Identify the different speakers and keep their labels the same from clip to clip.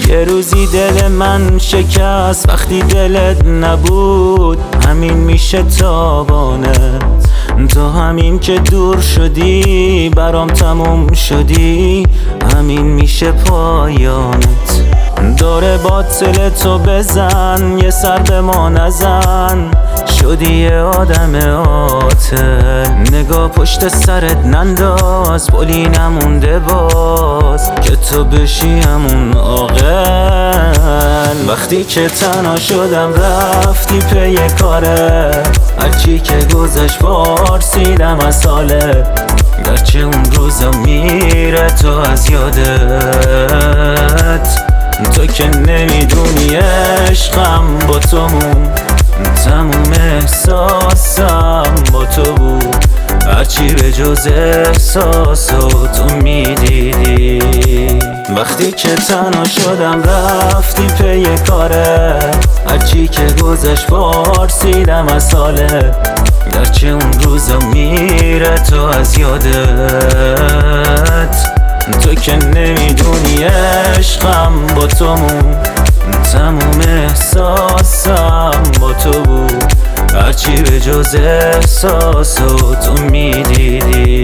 Speaker 1: یه روزی دل من شکست وقتی دلت نبود، همین میشه تابانه. تو همین که دور شدی برام تموم شدی، همین میشه پایانت. داره باطل تو بزن، یه سر به ما نزن، شدی یه آدم عاطل. نگاه پشت سرت ننداز، پلی نمونده باز که تو بشی همون عاقل. وقتی که تنها شدم رفتی پی کارت، هرچی که گذشت پارسیدم از حالت. گرچه اون روزا میره تو از یادت، تو که نمیدونی عشقم با تو موند، تموم احساسم با تو بود. هرچی به جز احساساتو میدیدی. وقتی که تنها شدم رفتی پی کارت، هرچی که گذشت پارسیدم از حالت. گرچه اون روزا میره تو از یادت، تو که نمیدونی عشقم با تو موند، تموم احساسم با تو بود. هرچی به جز احساساتو میدیدی.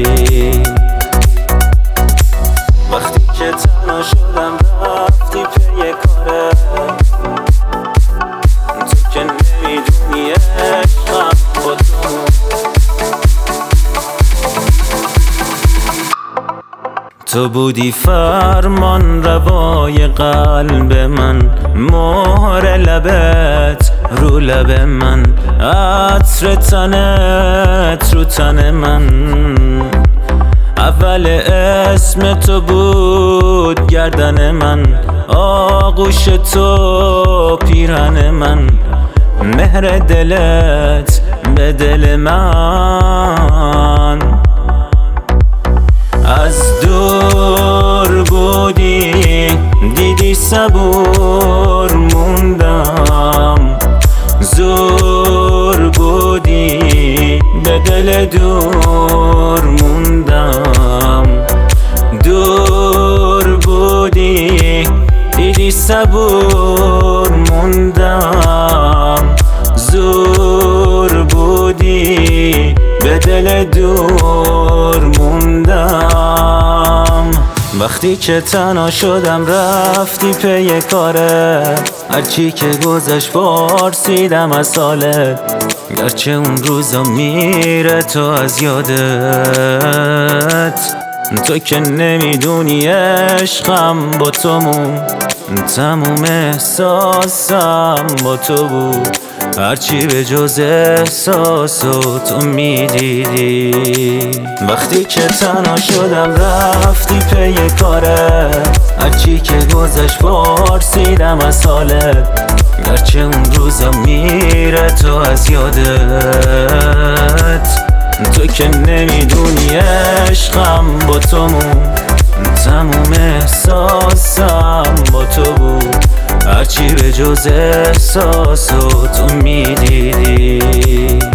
Speaker 1: وقتی که تنها شدم رفتی پی کارت، تو که نمیدونی عشقم با تو موند. تو بودی فرمان روای قلب من، مهر لبت رو لب من، عطر تنت رو تن من. اول اسم تو بود گردن من، آغوش تو پیرهن من. مهر دلت به دل من، از دور بودی دیدی صبور موندم، زور بودی به دل دور موندم. دور بودی دیدی صبور موندم، زور بودی به دل دور موندم. وقتی که تنها شدم رفتی پی کارت، هرچی که گذشت پارسیدم از حالت. گرچه اون روزا میره تو از یادت، تو که نمیدونی عشقم با تو موند، تموم احساسم با تو بود. هرچی به جز احساساتو میدیدی. وقتی که تنها شدم رفتی پی کارت، هرچی که گذشت پارسیدم از حالت. گرچه اون روزا میره تو از یادت، تو که نمیدونی عشقم با تو موند، تموم احساسم با تو بود. هرچی به جز احساساتو میدیدی.